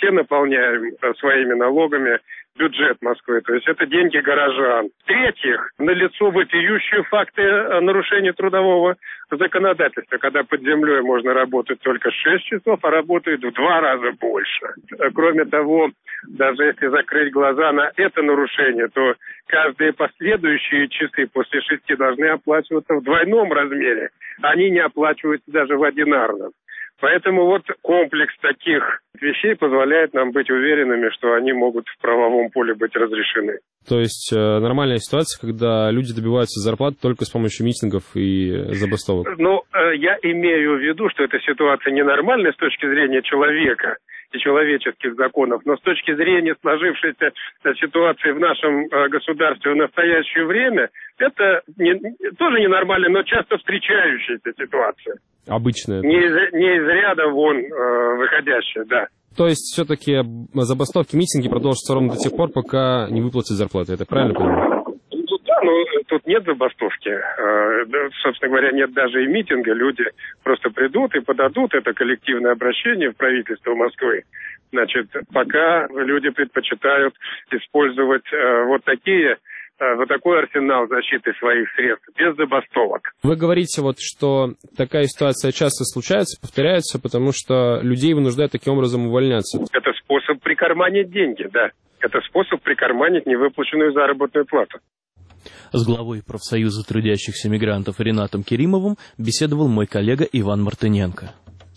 все наполняем своими налогами бюджет Москвы, то есть это деньги горожан. В-третьих, налицо вопиющие факты нарушения трудового законодательства, когда под землей можно работать только шесть часов, а работают в два раза больше. Кроме того, даже если закрыть глаза на это нарушение, то каждые последующие часы после шести должны оплачиваться в двойном размере. Они не оплачиваются даже в одинарном. Поэтому вот комплекс таких вещей позволяет нам быть уверенными, что они могут в правовом поле быть разрешены. То есть э, нормальная ситуация, когда люди добиваются зарплаты только с помощью митингов и забастовок? Ну, э, я имею в виду, что эта ситуация ненормальная с точки зрения человека и человеческих законов, но с точки зрения сложившейся ситуации в нашем э, государстве в настоящее время, это не, тоже ненормальная, но часто встречающаяся ситуация. Обычная. Не из, не из ряда вон э, выходящая, да. То есть все-таки забастовки, митинги продолжатся ровно до тех пор, пока не выплатят зарплаты. Это правильно понимаю? Ну да, но тут нет забастовки. Э, собственно говоря, нет даже и митинга. Люди просто придут и подадут это коллективное обращение в правительство Москвы. Значит, пока люди предпочитают использовать э, вот такие... вот такой арсенал защиты своих средств, без забастовок. Вы говорите, вот, что такая ситуация часто случается, повторяется, потому что людей вынуждают таким образом увольняться. Это способ прикарманить деньги, да. Это способ прикарманить невыплаченную заработную плату. С главой профсоюза трудящихся мигрантов Ринатом Керимовым беседовал мой коллега Иван Мартыненко.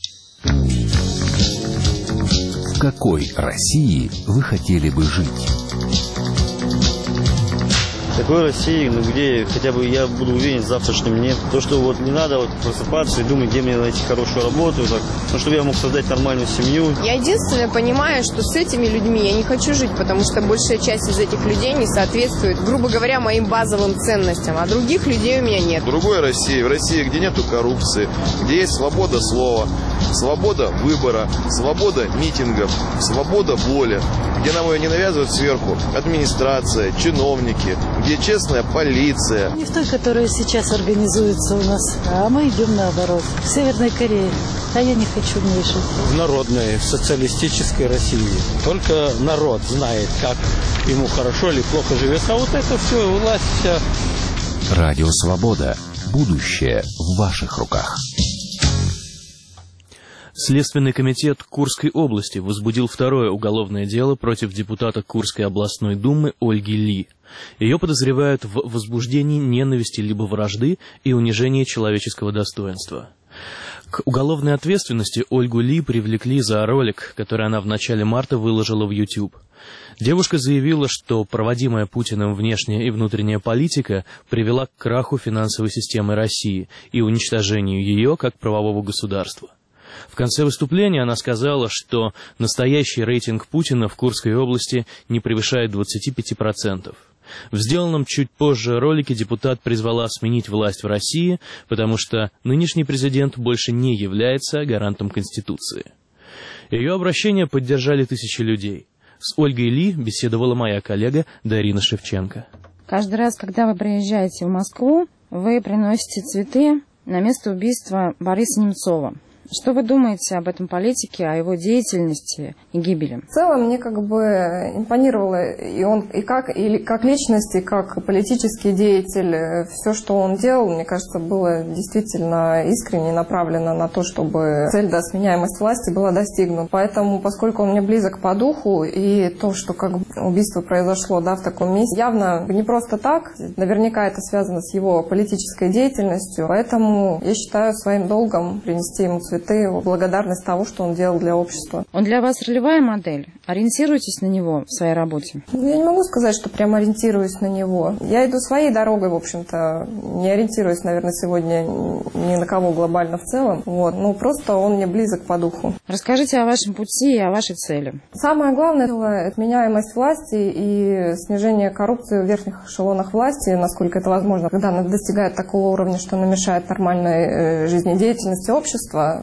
В какой России вы хотели бы жить? Такой России, ну где хотя бы я буду уверен в завтрашнем дне. То, что вот не надо вот просыпаться и думать, где мне найти хорошую работу, так, ну, чтобы я мог создать нормальную семью. Я единственное понимаю, что с этими людьми я не хочу жить, потому что большая часть из этих людей не соответствует, грубо говоря, моим базовым ценностям, а других людей у меня нет. В другой России, в России, где нету коррупции, где есть свобода слова, свобода выбора, свобода митингов, свобода воли, где нам ее не навязывают сверху администрация, чиновники, где честная полиция. Не в той, которая сейчас организуется у нас, а мы идем наоборот. В Северной Корее. А я не хочу в ней жить. В народной, социалистической России. Только народ знает, как ему хорошо или плохо живется. А вот это все, власть вся. Радио Свобода. Будущее в ваших руках. Следственный комитет Курской области возбудил второе уголовное дело против депутата Курской областной думы Ольги Ли. Ее подозревают в возбуждении ненависти либо вражды и унижении человеческого достоинства. К уголовной ответственности Ольгу Ли привлекли за ролик, который она в начале марта выложила в YouTube. Девушка заявила, что проводимая Путиным внешняя и внутренняя политика привела к краху финансовой системы России и уничтожению ее как правового государства. В конце выступления она сказала, что настоящий рейтинг Путина в Курской области не превышает двадцати пяти процентов. В сделанном чуть позже ролике депутат призвала сменить власть в России, потому что нынешний президент больше не является гарантом Конституции. Ее обращение поддержали тысячи людей. С Ольгой Ли беседовала моя коллега Дарина Шевченко. Каждый раз, когда вы приезжаете в Москву, вы приносите цветы на место убийства Бориса Немцова. Что вы думаете об этом политике, о его деятельности и гибели? В целом мне как бы импонировало и он и как, и как личность, и как политический деятель. Все, что он делал, мне кажется, было действительно искренне направлено на то, чтобы цель, да, сменяемость власти была достигнута. Поэтому, поскольку он мне близок по духу, и то, что как бы убийство произошло, да, в таком месте, явно не просто так, наверняка это связано с его политической деятельностью. Поэтому я считаю своим долгом принести ему цветы. Ты благодарность того, что он делал для общества. Он для вас ролевая модель? Ориентируетесь на него в своей работе? Я не могу сказать, что прям ориентируюсь на него. Я иду своей дорогой, в общем-то. Не ориентируюсь, наверное, сегодня ни на кого глобально в целом. Вот. Ну, просто он мне близок по духу. Расскажите о вашем пути и о вашей цели. Самое главное – это меняемость власти и снижение коррупции в верхних эшелонах власти, насколько это возможно, когда она достигает такого уровня, что она мешает нормальной жизнедеятельности общества.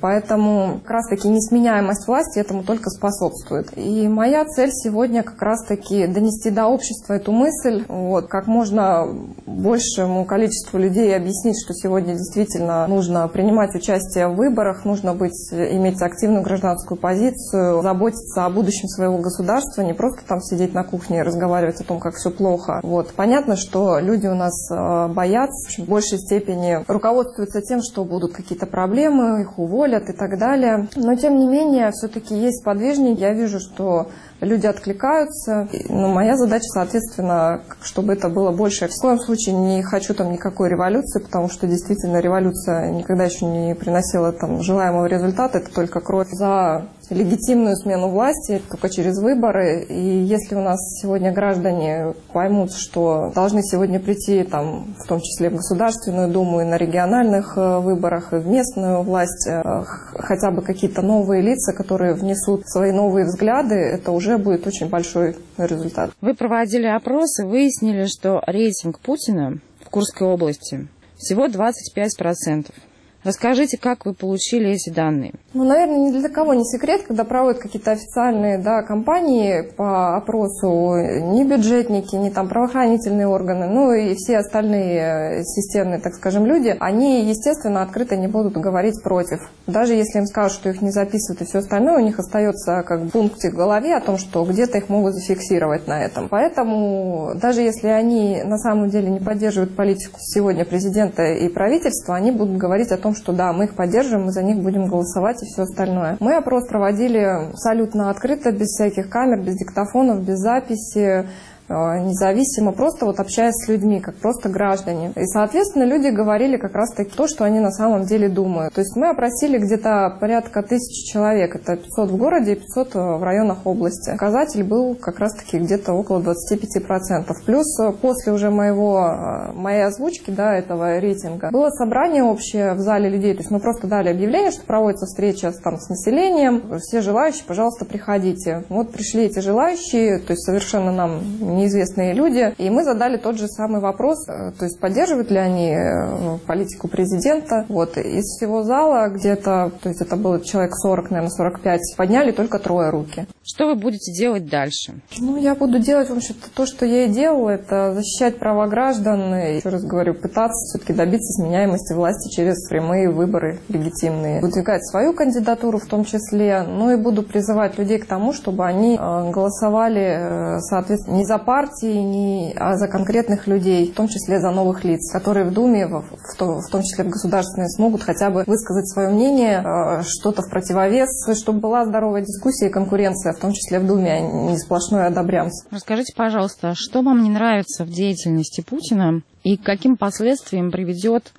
Поэтому как раз-таки несменяемость власти этому только способствует. И моя цель сегодня как раз-таки донести до общества эту мысль, вот, как можно большему количеству людей объяснить, что сегодня действительно нужно принимать участие в выборах, нужно быть, иметь активную гражданскую позицию, заботиться о будущем своего государства, не просто там сидеть на кухне и разговаривать о том, как все плохо. Вот. Понятно, что люди у нас боятся, в большей степени руководствуются тем, что будут какие-то проблемы, их уволят и так далее. Но, тем не менее, все-таки есть подвижники. Я вижу, что люди откликаются. Но моя задача, соответственно, чтобы это было больше. В коем случае не хочу там никакой революции, потому что действительно революция никогда еще не приносила там желаемого результата. Это только кровь за легитимную смену власти, только через выборы. И если у нас сегодня граждане поймут, что должны сегодня прийти, там, в том числе в Государственную Думу и на региональных выборах, и в местную власть, хотя бы какие-то новые лица, которые внесут свои новые взгляды, это уже будет очень большой результат. Вы проводили опрос и выяснили, что рейтинг Путина в Курской области всего двадцать пять процентов. Расскажите, как вы получили эти данные? Ну, наверное, ни для кого не секрет, когда проводят какие-то официальные, да, кампании по опросу, ни бюджетники, ни там правоохранительные органы, ну и все остальные системные, так скажем, люди, они, естественно, открыто не будут говорить против. Даже если им скажут, что их не записывают и все остальное, у них остается как пунктик в голове о том, что где-то их могут зафиксировать на этом. Поэтому даже если они на самом деле не поддерживают политику сегодня президента и правительства, они будут говорить о том, что да, мы их поддерживаем, мы за них будем голосовать и все остальное. Мы опрос проводили абсолютно открыто, без всяких камер, без диктофонов, без записи, независимо, просто вот общаясь с людьми, как просто граждане. И, соответственно, люди говорили как раз-таки то, что они на самом деле думают. То есть мы опросили где-то порядка тысячи человек, это пятьсот в городе и пятьсот в районах области. Показатель был как раз-таки где-то около двадцати пяти процентов. Плюс после уже моего, моей озвучки, да, этого рейтинга, было собрание общее в зале людей, то есть мы просто дали объявление, что проводится встреча там с населением, все желающие, пожалуйста, приходите. Вот пришли эти желающие, то есть совершенно нам неизвестные люди, и мы задали тот же самый вопрос, то есть поддерживают ли они политику президента. Вот из всего зала где-то, то есть это было человек сорок, наверное, сорок пять, подняли только трое руки. Что вы будете делать дальше? Ну, я буду делать, в общем-то, то, что я и делала, это защищать права граждан, и, еще раз говорю, пытаться все-таки добиться сменяемости власти через прямые выборы легитимные. Выдвигать свою кандидатуру в том числе, ну и буду призывать людей к тому, чтобы они голосовали, соответственно, не за партии, не, а за конкретных людей, в том числе за новых лиц, которые в Думе, в, в, то, в том числе в Государственной, смогут хотя бы высказать свое мнение, что-то в противовес, чтобы была здоровая дискуссия и конкуренция, в том числе в Думе, а не сплошное одобрямство. Расскажите, пожалуйста, что вам не нравится в деятельности Путина и к каким последствиям приведет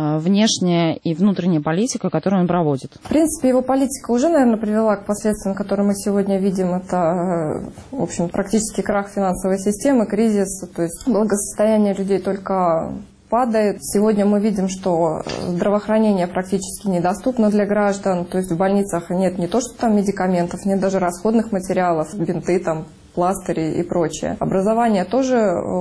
внешняя и внутренняя политика, которую он проводит? В принципе, его политика уже, наверное, привела к последствиям, которые мы сегодня видим. Это, в общем, практически крах финансовой системы, кризис, то есть благосостояние людей только падает. Сегодня мы видим, что здравоохранение практически недоступно для граждан, то есть в больницах нет не то, что там медикаментов, нет даже расходных материалов, бинты там, пластыри и прочее. Образование тоже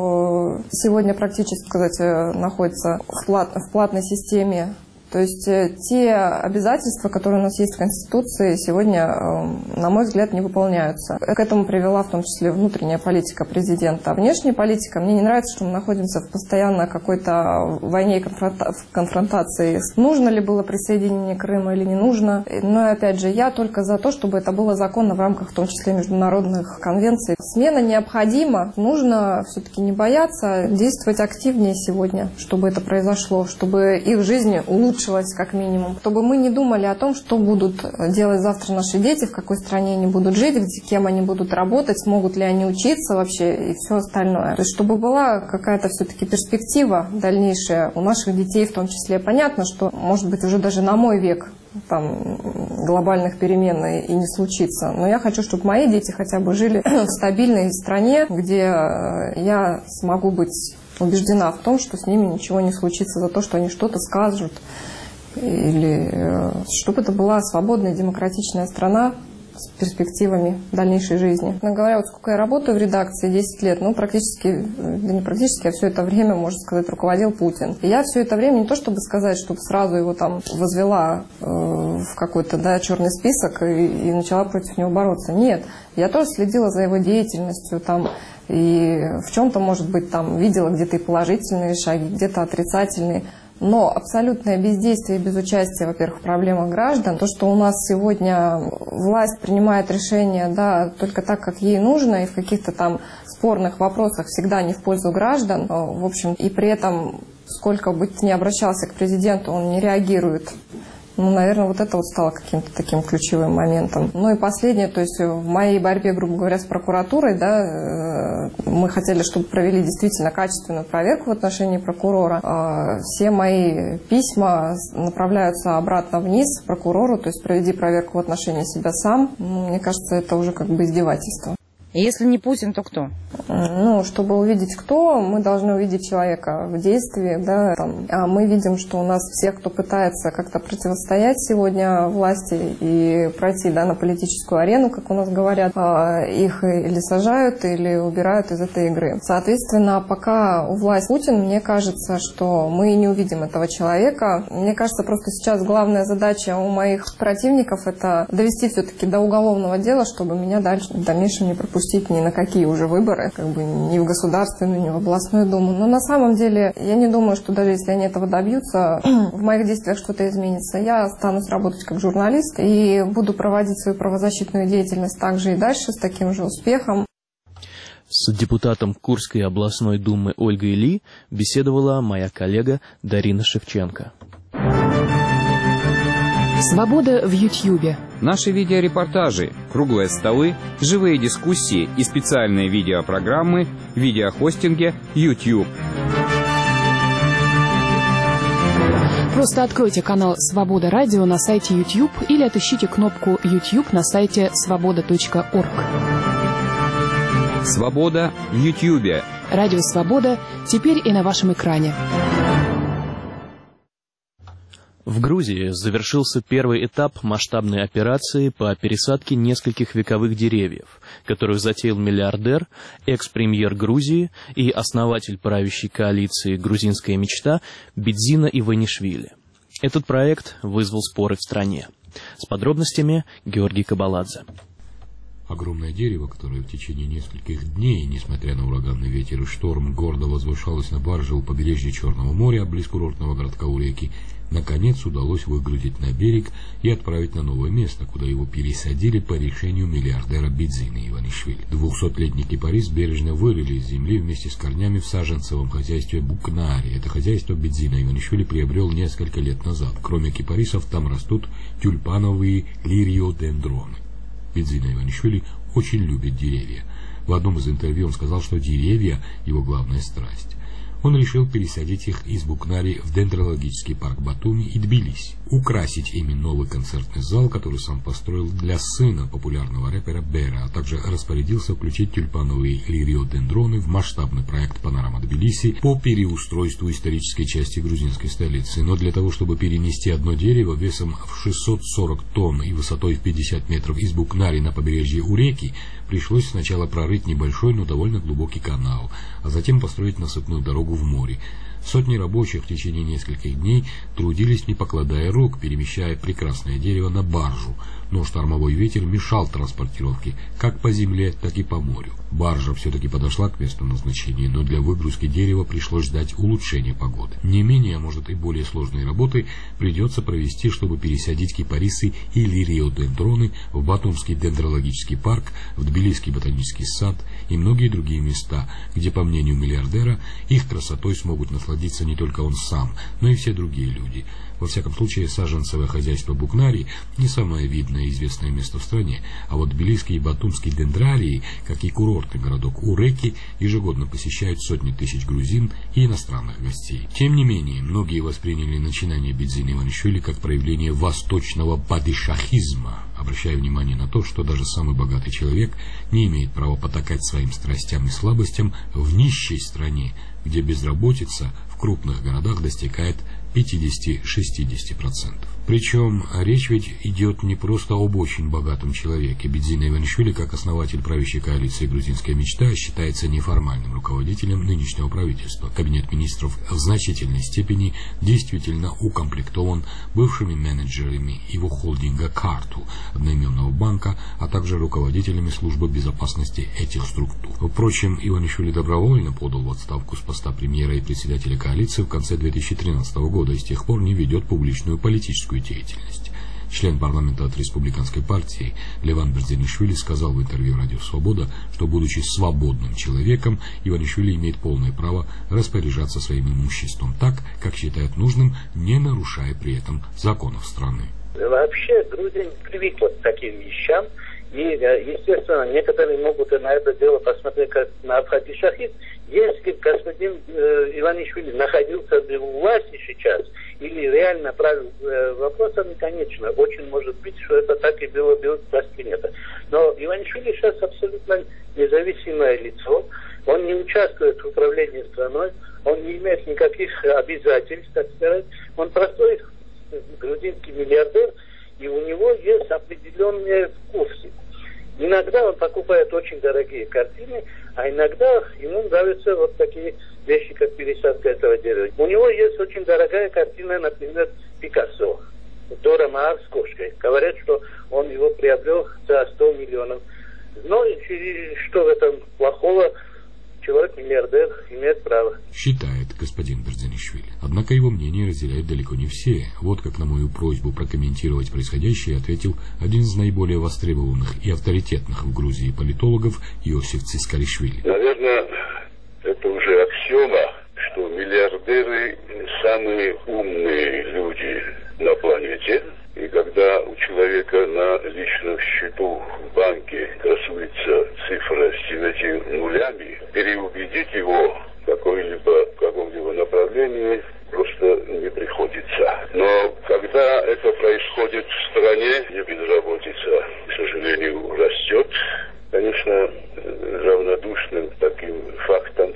э, сегодня практически, сказать, находится в, плат, в платной системе. То есть э, те обязательства, которые у нас есть в Конституции, сегодня, э, на мой взгляд, не выполняются. К этому привела в том числе внутренняя политика президента. А внешняя политика, мне не нравится, что мы находимся в постоянно какой-то войне и конфронта- конфронтации. Нужно ли было присоединение Крыма или не нужно. Но, опять же, я только за то, чтобы это было законно в рамках, в том числе, международных конвенций. Смена необходима. Нужно все-таки не бояться, действовать активнее сегодня, чтобы это произошло, чтобы их жизнь улучшилась как минимум, чтобы мы не думали о том, что будут делать завтра наши дети, в какой стране они будут жить, где, кем они будут работать, смогут ли они учиться вообще и все остальное. То есть, чтобы была какая-то все-таки перспектива дальнейшая у наших детей в том числе. Понятно, что, может быть, уже даже на мой век там глобальных перемен и не случится. Но я хочу, чтобы мои дети хотя бы жили в стабильной стране, где я смогу быть убеждена в том, что с ними ничего не случится за то, что они что-то скажут. Или чтобы это была свободная, демократичная страна, с перспективами дальнейшей жизни. Но говоря, вот сколько я работаю в редакции, десять лет, ну, практически, да не практически, а все это время, можно сказать, руководил Путин. И я все это время не то чтобы сказать, чтобы сразу его там возвела э, в какой-то, да, черный список и, и начала против него бороться. Нет, я тоже следила за его деятельностью, там, и в чем-то, может быть, там, видела где-то и положительные шаги, где-то отрицательные. Но абсолютное бездействие и безучастие, во-первых, в проблемах граждан, то, что у нас сегодня власть принимает решения, да, только так, как ей нужно, и в каких-то там спорных вопросах всегда не в пользу граждан, в общем, и при этом, сколько бы ни обращался к президенту, он не реагирует. Ну, наверное, вот это вот стало каким-то таким ключевым моментом. Ну и последнее, то есть в моей борьбе, грубо говоря, с прокуратурой, да, мы хотели, чтобы провели действительно качественную проверку в отношении прокурора. Все мои письма направляются обратно вниз к прокурору, то есть проведи проверку в отношении себя сам. Ну, мне кажется, это уже как бы издевательство. Если не Путин, то кто? Ну, чтобы увидеть кто, мы должны увидеть человека в действии, да, там. А мы видим, что у нас всех, кто пытается как-то противостоять сегодня власти и пройти, да, на политическую арену, как у нас говорят, их или сажают, или убирают из этой игры. Соответственно, пока у власти Путин, мне кажется, что мы не увидим этого человека. Мне кажется, просто сейчас главная задача у моих противников — это довести все-таки до уголовного дела, чтобы меня дальше, в дальнейшем не пропустить ни на какие уже выборы, как бы ни в Государственную, ни в областную думу. Но на самом деле я не думаю, что даже если они этого добьются, в моих действиях что-то изменится. Я останусь работать как журналист и буду проводить свою правозащитную деятельность также и дальше с таким же успехом. С депутатом Курской областной думы Ольгой Ли беседовала моя коллега Дарина Шевченко. Свобода в Ютьюбе. Наши видеорепортажи, круглые столы, живые дискуссии и специальные видеопрограммы в видеохостинге YouTube. Просто откройте канал «Свобода Радио» на сайте YouTube или отыщите кнопку YouTube на сайте свобода точка орг. Свобода в Ютьюбе. Радио «Свобода» теперь и на вашем экране. В Грузии завершился первый этап масштабной операции по пересадке нескольких вековых деревьев, которую затеял миллиардер, экс-премьер Грузии и основатель правящей коалиции «Грузинская мечта» Бидзина Иванишвили. Этот проект вызвал споры в стране. С подробностями Георгий Кабаладзе. Огромное дерево, которое в течение нескольких дней, несмотря на ураганный ветер и шторм, гордо возвышалось на барже у побережья Черного моря, близ курортного городка Уреки, наконец удалось выгрузить на берег и отправить на новое место, куда его пересадили по решению миллиардера Бидзины Иванишвили. Двухсотлетний кипарис бережно вырыли из земли вместе с корнями в саженцевом хозяйстве Букнари. Это хозяйство Бидзина Иванишвили приобрел несколько лет назад. Кроме кипарисов, там растут тюльпановые лириодендроны. Бидзина Иванишвили очень любит деревья. В одном из интервью он сказал, что деревья – его главная страсть. Он решил пересадить их из Букнари в дендрологический парк Батуми и Тбилиси, украсить ими новый концертный зал, который сам построил для сына популярного рэпера Бера, а также распорядился включить тюльпановые лириодендроны в масштабный проект «Панорама Тбилиси» по переустройству исторической части грузинской столицы. Но для того, чтобы перенести одно дерево весом в шестьсот сорок тонн и высотой в пятьдесят метров из Букнари на побережье Уреки, пришлось сначала прорыть небольшой, но довольно глубокий канал, а затем построить насыпную дорогу в море. Сотни рабочих в течение нескольких дней трудились, не покладая рук, перемещая прекрасное дерево на баржу, но штормовой ветер мешал транспортировке как по земле, так и по морю. Баржа все-таки подошла к месту назначения, но для выгрузки дерева пришлось ждать улучшения погоды. Не менее, а может и более сложные работы придется провести, чтобы пересадить кипарисы и лириодендроны в Батумский дендрологический парк, в Тбилисский ботанический сад и многие другие места, где, по мнению миллиардера, их красотой смогут насладиться не только он сам, но и все другие люди. Во всяком случае, саженцевое хозяйство Букнари не самое видное и известное место в стране, а вот тбилисский и батумский дендрарии, как и курортный городок Уреки, ежегодно посещают сотни тысяч грузин и иностранных гостей. Тем не менее, многие восприняли начинание Бидзины Иванишвили как проявление восточного падишахизма, обращая внимание на то, что даже самый богатый человек не имеет права потакать своим страстям и слабостям в нищей стране, где безработица в крупных городах достигает пятьдесят-шестьдесят процентов. Причем речь ведь идет не просто об очень богатом человеке. Бедзина Иванишвили, как основатель правящей коалиции «Грузинская мечта», считается неформальным руководителем нынешнего правительства. Кабинет министров в значительной степени действительно укомплектован бывшими менеджерами его холдинга «Карту», одноименного банка, а также руководителями службы безопасности этих структур. Впрочем, Иванишвили добровольно подал в отставку с поста премьера и председателя коалиции в конце две тысячи тринадцатого года и с тех пор не ведет публичную политическую деятельность. Член парламента от республиканской партии Леван Берзенишвили сказал в интервью «Радио Свобода», что, будучи свободным человеком, Иванишвили имеет полное право распоряжаться своим имуществом так, как считает нужным, не нарушая при этом законов страны. Вообще Грузия привыкла к таким вещам, и, естественно, некоторые могут на это дело посмотреть как на Абхади Шахид. Если господин э, Иванишвили находился бы у власти сейчас, или реально правил э, вопросами, конечно, очень может быть, что это так и было бы воспринято. Но Иванишвили сейчас абсолютно независимое лицо, он не участвует в управлении страной, он не имеет никаких обязательств, так сказать, он простой грузинский миллиардер, и у него есть определенные вкусы. Иногда он покупает очень дорогие картины, а иногда ему нравятся вот такие вещи, как пересадка этого дерева. У него есть очень дорогая картина, например, Пикассо, Дора Maar с кошкой. Говорят, что он его приобрел за сто миллионов. Но что в этом плохого? Человек-миллиардер имеет право. Считает господин Берзенишвили. Однако его мнение разделяют далеко не все. Вот как на мою просьбу прокомментировать происходящее ответил один из наиболее востребованных и авторитетных в Грузии политологов Иосиф Цискаришвили. Наверное, это уже аксиома, что миллиардеры самые умные люди на планете. И когда у человека на личном счету в банке красуется цифра с девятью нулями, переубедить его в какой-либо, в каком-либо направлении просто не приходится. Но когда это происходит в стране, где безработица, к сожалению, растет, конечно, равнодушным таким фактом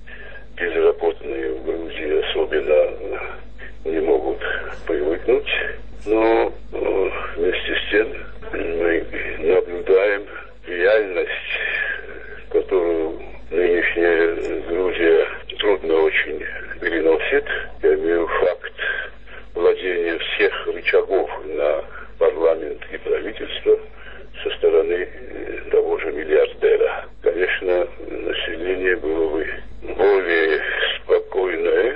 безработные в Грузии особенно не могут привыкнуть. Но вместе с тем мы наблюдаем реальность, которую нынешняя Грузия трудно очень переносит. Я имею факт владения всех рычагов на парламент и правительство со стороны того же миллиардера. Конечно, население было бы более спокойное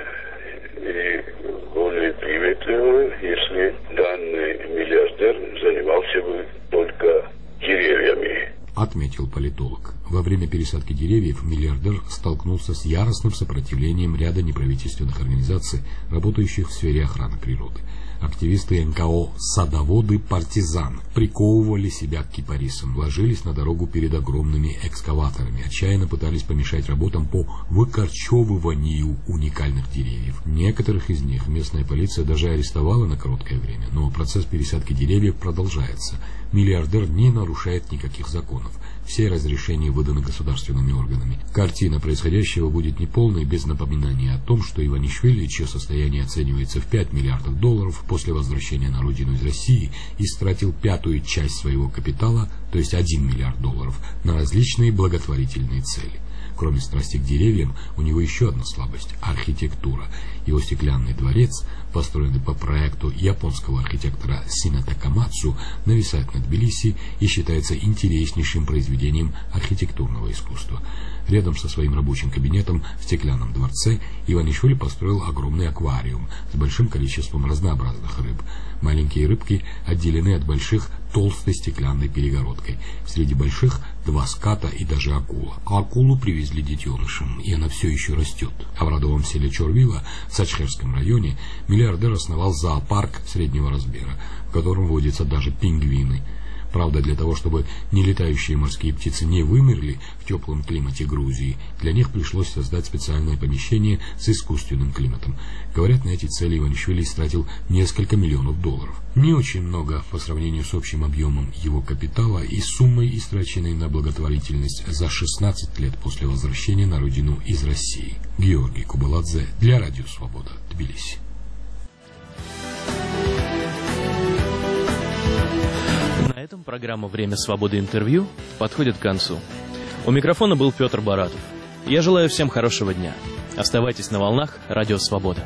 и более приветливое, если данный миллиардер занимался бы только деревьями. Отметил политолог. Во время пересадки деревьев миллиардер столкнулся с яростным сопротивлением ряда неправительственных организаций, работающих в сфере охраны природы. Активисты эн ка о «Садоводы партизан» приковывали себя к кипарисам, ложились на дорогу перед огромными экскаваторами, отчаянно пытались помешать работам по выкорчевыванию уникальных деревьев. Некоторых из них местная полиция даже арестовала на короткое время, но процесс пересадки деревьев продолжается. Миллиардер не нарушает никаких законов. Все разрешения выданы государственными органами. Картина происходящего будет неполной без напоминания о том, что Иванишвили, чье состояние оценивается в пять миллиардов долларов, после возвращения на родину из России истратил пятую часть своего капитала, то есть один миллиард долларов, на различные благотворительные цели. Кроме страсти к деревьям, у него еще одна слабость – архитектура. Его стеклянный дворец, построенный по проекту японского архитектора Сина Такамацу, нависает над Тбилиси и считается интереснейшим произведением архитектурного искусства. Рядом со своим рабочим кабинетом в стеклянном дворце Иванишвили построил огромный аквариум с большим количеством разнообразных рыб. Маленькие рыбки отделены от больших толстой стеклянной перегородкой. Среди больших два ската и даже акула. А акулу привезли детенышем, и она все еще растет. А в родовом селе Чорвила в Сачхерском районе миллиардер основал зоопарк среднего размера, в котором водятся даже пингвины. Правда, для того, чтобы нелетающие морские птицы не вымерли в теплом климате Грузии, для них пришлось создать специальное помещение с искусственным климатом. Говорят, на эти цели Иванишвили истратил несколько миллионов долларов. Не очень много по сравнению с общим объемом его капитала и суммой, истраченной на благотворительность за шестнадцать лет после возвращения на родину из России. Георгий Кубаладзе для Радио Свобода, Тбилиси. этом программа «Время свободы. Интервью» подходит к концу. У микрофона был Петр Баратов. Я желаю всем хорошего дня. Оставайтесь на волнах Радио Свобода.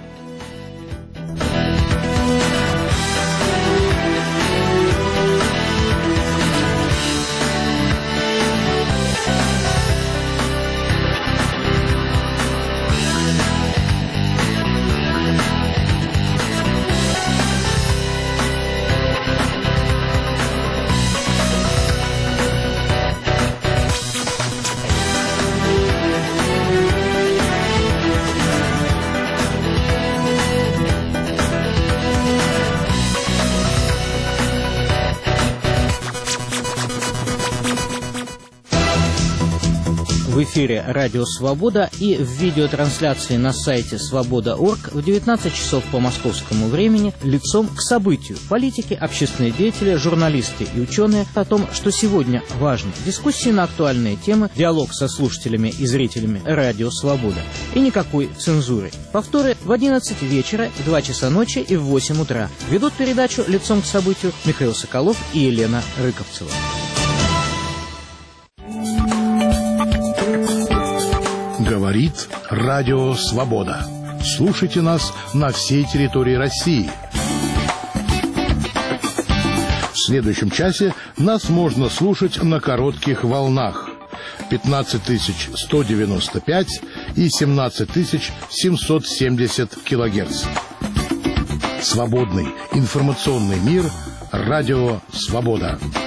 В эфире «Радио Свобода» и в видеотрансляции на сайте свобода точка орг в девятнадцать часов по московскому времени лицом к событию. Политики, общественные деятели, журналисты и ученые о том, что сегодня важно. Дискуссии на актуальные темы, диалог со слушателями и зрителями «Радио Свобода». И никакой цензуры. Повторы в одиннадцать вечера, в два часа ночи и в восемь утра. Ведут передачу лицом к событию Михаил Соколов и Елена Рыковцева. Говорит Радио Свобода. Слушайте нас на всей территории России. В следующем часе нас можно слушать на коротких волнах пятнадцать тысяч сто девяносто пять и семнадцать тысяч семьсот семьдесят килогерц. Свободный информационный мир. Радио Свобода.